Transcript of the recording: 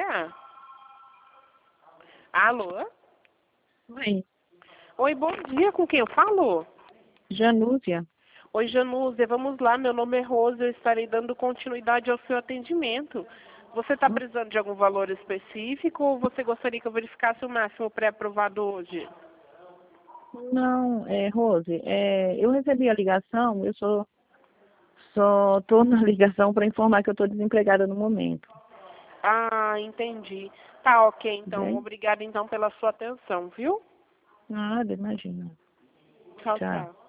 dia. Alô? Oi, Oi, bom dia. Com quem eu falo? Janúzia. Oi, Janúzia. Vamos lá. Meu nome é Rose. Eu estarei dando continuidade ao seu atendimento. Você está precisando de algum valor específico ou você gostaria que eu verificasse o máximo pré-aprovado hoje? Não, Rose, eu recebi a ligação, só estou na ligação para informar que eu estou desempregada no momento. Ah, entendi. Tá ok, então. Bem? Obrigada, então, pela sua atenção, viu? Nada, imagina. Tchau, Tchau. tchau.